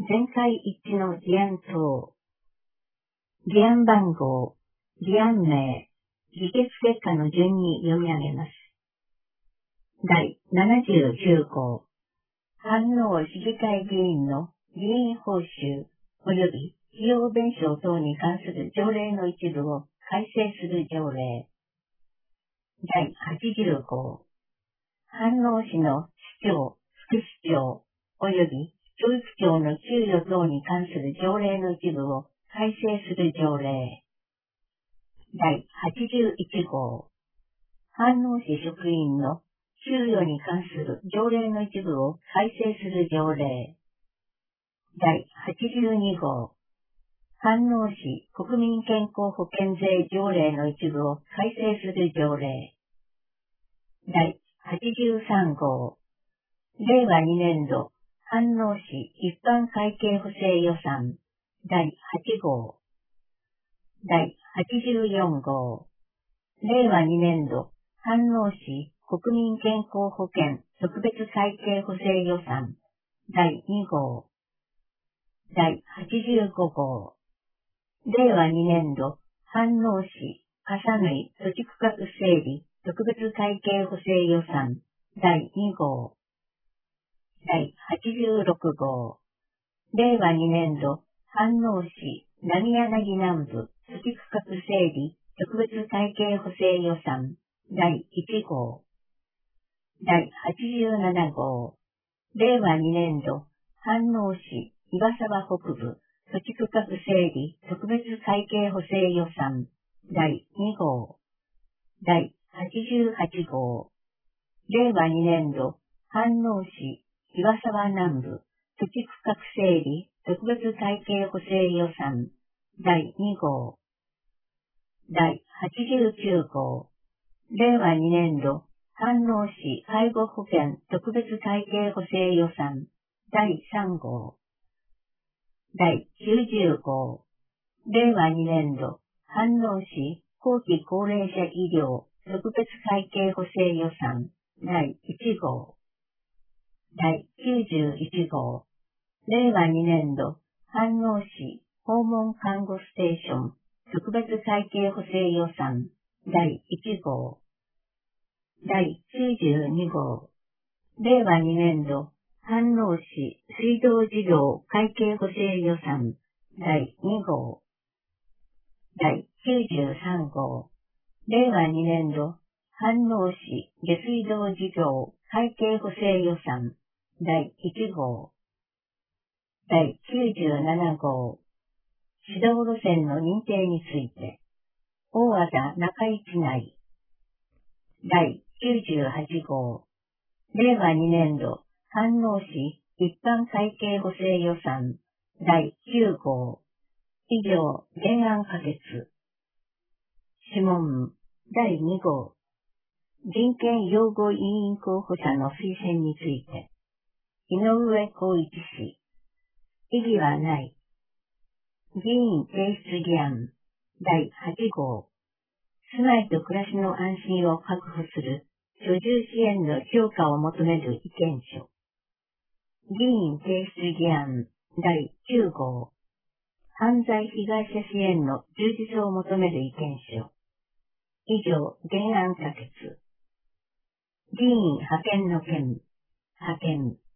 全会一致の議案等。議案番号、議案名、議決結果の順に読み上げます。第79項。飯能市議会議員の議員報酬及び費用弁償等に関する条例の一部を改正する条例。第80項。飯能市の市長、副市長及び教育長の給与等に関する条例の一部を改正する条例。第81項。飯能市職員の給与に関する条例の一部を改正する条例。第82号。飯能市国民健康保険税条例の一部を改正する条例。第83号。令和2年度飯能市一般会計補正予算第8号。第84号。令和2年度飯能市国民健康保険特別会計補正予算第2号。第85号。令和2年度飯能市笠縫土地区画整理特別会計補正予算第2号。第86号。令和2年度飯能市浪柳南部土地区画整理特別会計補正予算第1号。第87号。令和2年度飯能市岩沢北部土地区画整理特別会計補正予算第2号。第88号。令和2年度飯能市岩沢南部土地区画整理特別会計補正予算第2号。第89号。令和2年度飯能市介護保険特別会計補正予算第3号。第90号。令和2年度飯能市後期高齢者医療特別会計補正予算第1号。第91号。令和2年度飯能市訪問看護ステーション特別会計補正予算第1号。第92号。令和2年度飯能市水道事業会計補正予算第2号。第93号。令和2年度飯能市下水道事業会計補正予算第1号。第97号。指導路線の認定について、大和田中市内。第98号。令和2年度飯能市一般会計補正予算第9号。以上、原案可決。諮問第2号。人権擁護委員候補者の推薦について、井上浩一氏。異議はない。議員提出議案第8号。住まいと暮らしの安心を確保する居住支援の強化を求める意見書。議員提出議案第9号。犯罪被害者支援の充実を求める意見書。以上、原案可決。議員派遣の件、派遣。